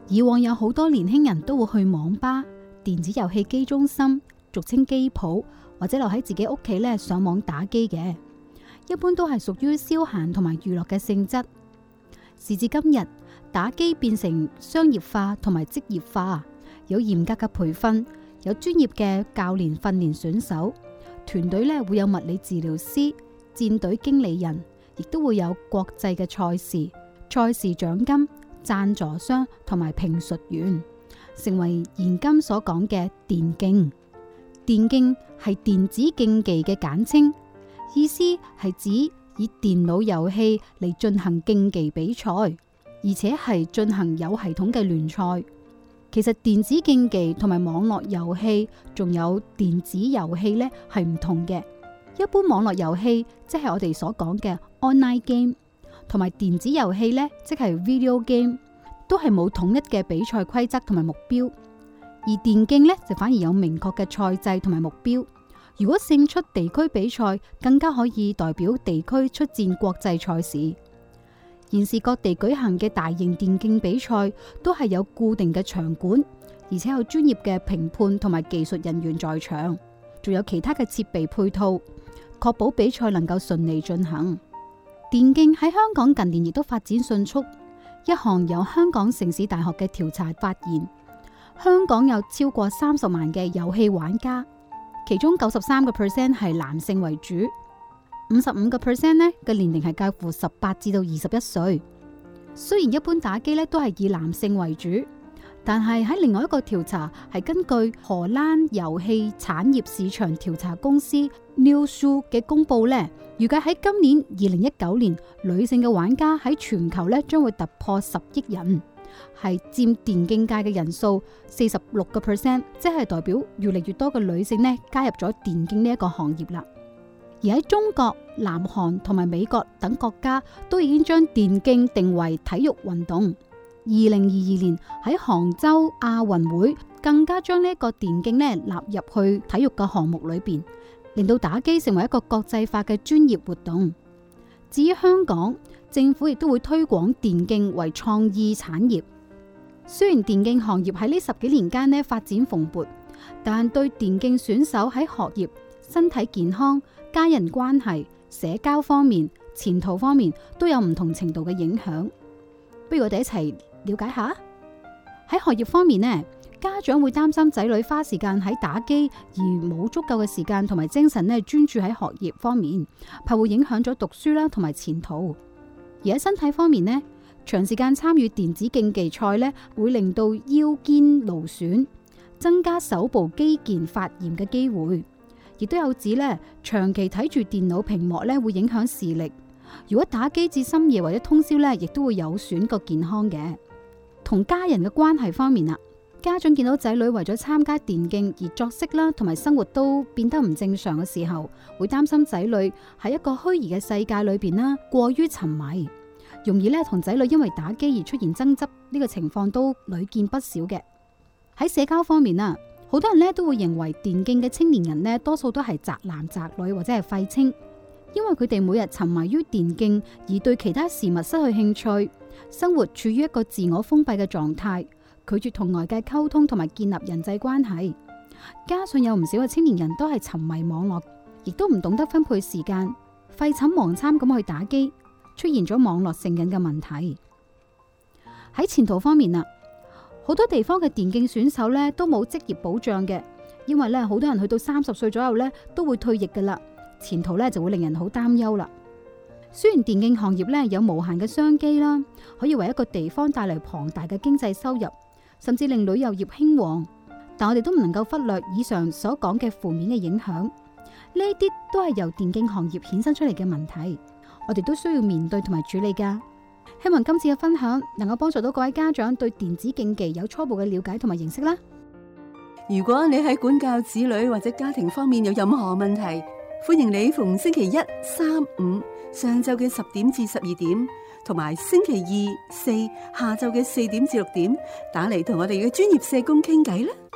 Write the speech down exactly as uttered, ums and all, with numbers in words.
以往有好多年輕人都會去網吧、電子遊戲機中心，俗稱機鋪，或者留喺自己屋企咧上網打機嘅，一般都係屬於消閒同埋娛樂嘅性質。時至今日，打機變成商業化同埋職業化，有嚴格嘅培訓，有專業嘅教練訓練選手，團隊咧會有物理治療師、戰隊經理人，亦都會有國際嘅賽事、賽事獎金、贊助商同埋評述員，成為現今所講嘅電競。電競係電子競技嘅簡稱，意思係指以電腦遊戲嚟進行競技比賽，而且係進行有系統嘅聯賽。其實電子競技同埋網絡遊戲仲有電子遊戲呢係唔同嘅。一般網絡遊戲即係我哋所講嘅 online game， 同埋電子遊戲呢即係 video game， 都係冇統一嘅比賽規則同埋目標。而電競呢就反而有明確嘅賽制同埋目標。如果勝出地區比賽，更加可以代表地區出戰國際賽事。現時各地舉行嘅大型電競比賽都係有固定嘅場館，而且有專業嘅評判同埋技術人員在場，仲有其他嘅設備配套，確保比賽能夠順利進行。電競喺香港近年亦都發展迅速。一項由香港城市大學嘅調查發現，香港有超過三十萬嘅遊戲玩家，其中九十三個 percent 係男性為主，五十五個 percent 呢嘅年齡係介乎十八至到二十一歲。雖然一般打機呢都係以男性為主，但係喺另外一個調查係根據荷蘭遊戲產業市場調查公司 Newzoo 嘅公佈呢，預計喺今年二零一九年，女性嘅玩家喺全球呢將會突破十億人，係佔電競界嘅人數四十六個 percent， 即係代表越嚟越多嘅女性呢加入咗電競呢一個行業啦。而喺中國、南韓同埋美國等國家都已經將電競定為體育運動。二零二二年喺杭州亞運會更加將呢一個電競呢納入去體育嘅項目裏邊，令到打機成為一個國際化嘅專業活動。至於香港，政府亦都會推廣電競為創意產業。雖然電競行業喺呢十幾年間呢發展蓬勃，但對電競選手喺學業、身體健康、家人關係、社交方面、前途方面都有唔同程度嘅影響。不如我哋一齊了解下。喺學業方面呢，家長會擔心仔女花時間喺打機而冇足夠嘅時間同埋精神呢專注喺學業方面，怕會影響咗讀書啦同埋前途。而喺身體方面呢，長時間參與電子競技賽呢會令到腰肩勞損，增加手部肌腱發炎嘅機會。亦都有指呢，長期睇住電腦屏幕呢會影響視力。如果打機至深夜或者通宵呢，亦都會有損個健康嘅。同家人嘅關係方面啦，家長見到仔女為咗參加電競而作息啦同埋生活都變得唔正常嘅時候，會擔心仔女喺一個虛擬嘅世界裏邊啦，過於沉迷，容易呢同仔女因為打機而出現爭執，呢個情況都屢見不少嘅。喺社交方面啊，好多人呢都會認為電競嘅青年人呢多數都係宅男宅女或者係廢青，因為佢哋每日沉迷於電競而對其他事物失去興趣，生活處於一個自我封閉嘅狀態，拒絕同外界溝通同埋建立人際關係。加上有唔少嘅青年人都係沉迷網絡，亦都唔懂得分配時間，廢寢忘餐咁去打機，出現咗網絡成癮嘅問題。喺前途方面啊，好多地方嘅電競選手咧都冇職業保障嘅，因為咧好多人去到三十歲左右咧都會退役噶啦，前途咧就會令人好擔憂啦。雖然電競行業咧有無限嘅商機啦，可以為一個地方帶嚟龐大嘅經濟收入，甚至令旅遊業興旺，但我哋都唔能夠忽略以上所講嘅負面嘅影響。呢啲都係由電競行業衍生出嚟嘅問題，我哋都需要面對同埋處理噶。希望今次嘅分享能夠幫助到各位家長對電子競技有初步嘅了解同埋認識啦。 如果你喺管教子女或者家庭方面有任何問題，歡迎你逢星期一、三、五上晝嘅十點至十二點，同埋星期二、四下晝嘅四點至六點打嚟同我哋嘅專業社工傾偈啦。